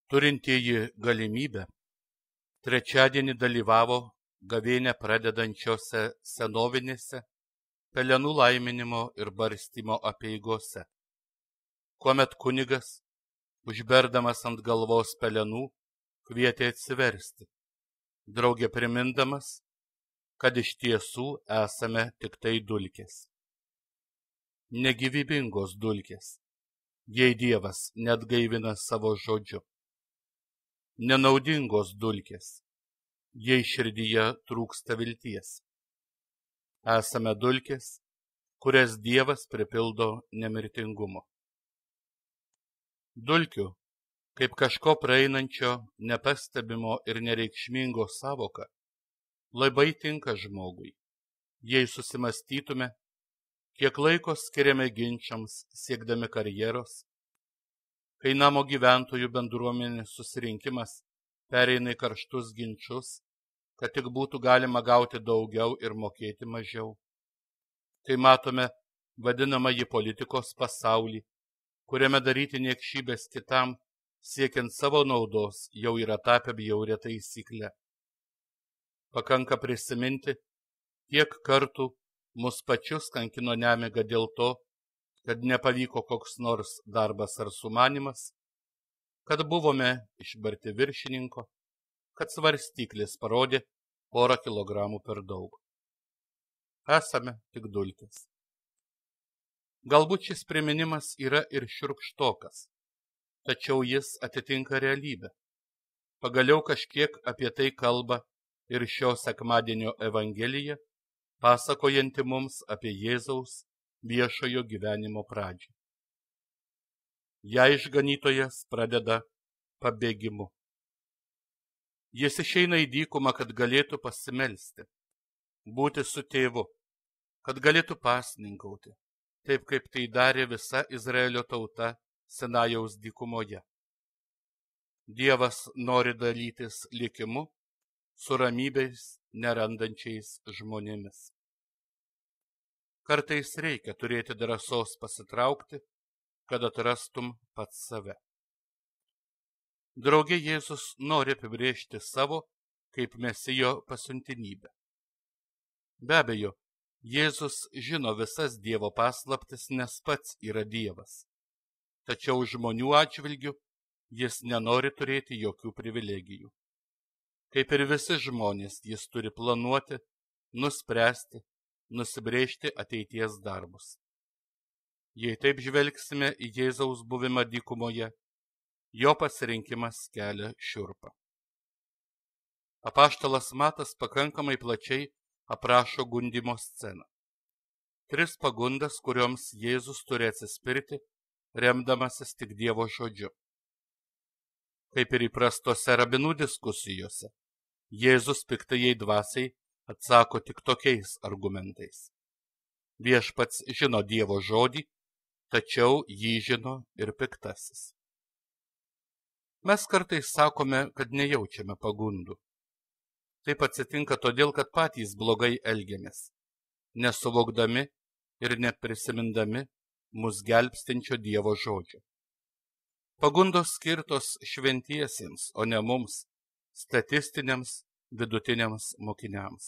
Turintieji galimybę trečiadienį dalyvavo gavėnią pradedančiose senovinėse pelenų laiminimo ir barstymo apeigose, kuomet kunigas, užberdamas ant galvos pelenų, kvietė atsiversti, drauge primindamas, kad iš tiesų esame tik tai dulkės. Negyvybingos dulkės, jei Dievas net gaivina savo žodžiu. Nenaudingos dulkės, jei širdyje trūksta vilties. Esame dulkės, kurias Dievas pripildo nemirtingumo. Dulkių, kaip kažko praeinančio, nepastebimo ir nereikšmingo savoka, labai tinka žmogui, jei susimastytume, kiek laiko skiriame ginčams siekdami karjeros, kai namo gyventojų bendruomenės susirinkimas pereina į karštus ginčus, kad tik būtų galima gauti daugiau ir mokėti mažiau. Kai matome vadinamąjį politikos pasaulį, kuriame daryti niekšybės kitam, siekiant savo naudos, jau yra tapę bjauria taisykle. Pakanka prisiminti, kiek kartų mus pačius kankino nemiga dėl to, kad nepavyko koks nors darbas ar sumanymas, kad buvome išbarti viršininko, kad svarstyklis parodė 1 kilogramų per daug. Esame tik dulkės. Galbūt šis priminimas yra ir šiurkštokas, tačiau jis atitinka realybę. Pagaliau kažkiek apie tai kalba ir šio sekmadienio Evangelija, pasakojanti mums apie Jėzaus viešojo gyvenimo pradžią. Ją išganytojas pradeda pabėgimu. Jis išeina į dykumą, kad galėtų pasimelsti, būti su tėvu, kad galėtų pasninkauti, taip kaip tai darė visa Izraelio tauta Sinajaus dykumoje. Dievas nori dalytis likimu su ramybės nerandančiais žmonėmis. Kartais reikia turėti drąsos pasitraukti, kad atrastum pats save. Drauge Jėzus nori apibrėžti savo kaip Mesijo pasiuntinybę. Be abejo, Jėzus žino visas Dievo paslaptis, nes pats yra Dievas. Tačiau žmonių atžvilgiu jis nenori turėti jokių privilegijų. Kaip ir visi žmonės, jis turi planuoti, nuspręsti, nusibrėžti ateities darbus. Jei taip žvelgsime į Jėzaus buvimą dykumoje, jo pasirinkimas kelia šiurpą. Apaštalas Matas pakankamai plačiai aprašo gundymo sceną. 3 pagundas, kurioms Jėzus turi atsispirti, remdamasis tik Dievo žodžiu. Kaip ir įprastose rabinų diskusijose, Jėzus piktajai dvasiai atsako tik tokiais argumentais. Viešpats žino Dievo žodį, tačiau jį žino ir piktasis. Mes kartais sakome, kad nejaučiame pagundų. Taip atsitinka todėl, kad patys blogai elgiamės, nesuvokdami ir neprisimindami mus gelbstinčio Dievo žodžio. Pagundos skirtos šventiesiems, o ne mums, statistiniams, vidutiniams mokiniams.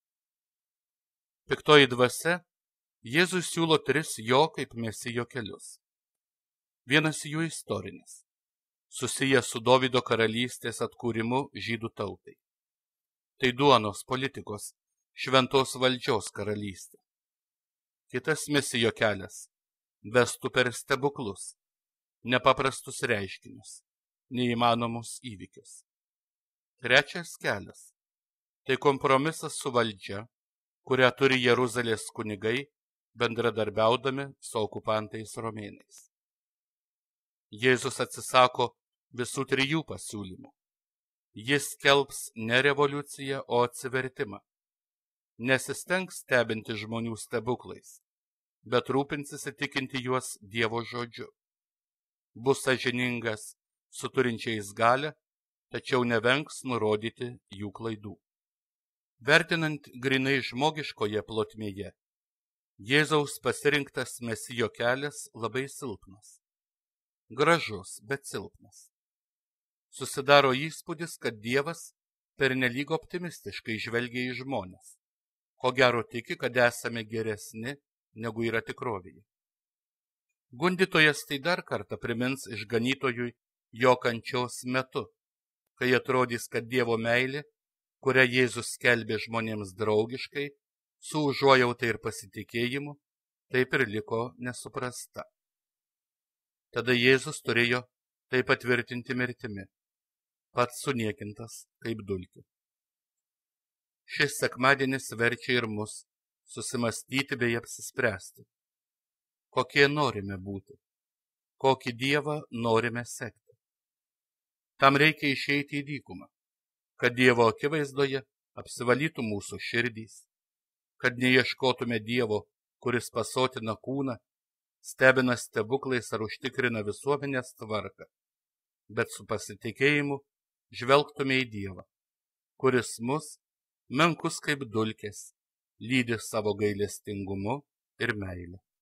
Piktoji dvasia Jėzus siūlo 3 jo kaip Mesijo kelius. Vienas jų istorinis, susijęs su Dovydo karalystės atkūrimu žydų tautai. Tai duonos politikos, šventos valdžios karalystė. Kitas Mesijo kelias vestų per stebuklus, nepaprastus reiškinius, neįmanomus įvykius. Trečias kelias – tai kompromisas su valdžia, kurią turi Jeruzalės kunigai, bendradarbiaudami su okupantais romėnais. Jėzus atsisako visų 3 pasiūlymų. Jis skelbs ne revoliuciją, o atsivertimą. Nesistengs stebinti žmonių stebuklais, bet rūpinsis įtikinti juos Dievo žodžiu. Bus sąžiningas su turinčiais galią, tačiau nevengs nurodyti jų klaidų. Vertinant grinai žmogiškoje plotmėje, Jėzaus pasirinktas Mesijo kelias labai silpnas. Gražus, bet silpnas. susidaro įspūdis, kad Dievas pernelyg optimistiškai žvelgia į žmones. Ko gero tiki, kad esame geresni, negu yra tikrovėje. Gundytojas tai dar kartą primins išganytojui jo kančios metu, kai atrodys, kad Dievo meilė, kurią Jėzus skelbė žmonėms draugiškai, su užuojauta ir pasitikėjimu, taip ir liko nesuprasta. Tada Jėzus turėjo tai patvirtinti mirtimi, pats suniekintas kaip dulkė. Šis sekmadienis verčia ir mus susimastyti bei apsispręsti, kokie norime būti, kokį Dievą norime sekti. Tam reikia išeiti į dykumą, kad Dievo akivaizdoje apsivalytų mūsų širdys, kad neieškotume Dievo, kuris pasotina kūną, stebina stebuklais ar užtikrina visuomenės tvarką, bet su pasitikėjimu žvelgtume į Dievą, kuris mus, menkus kaip dulkės, lydi savo gailestingumu ir meile.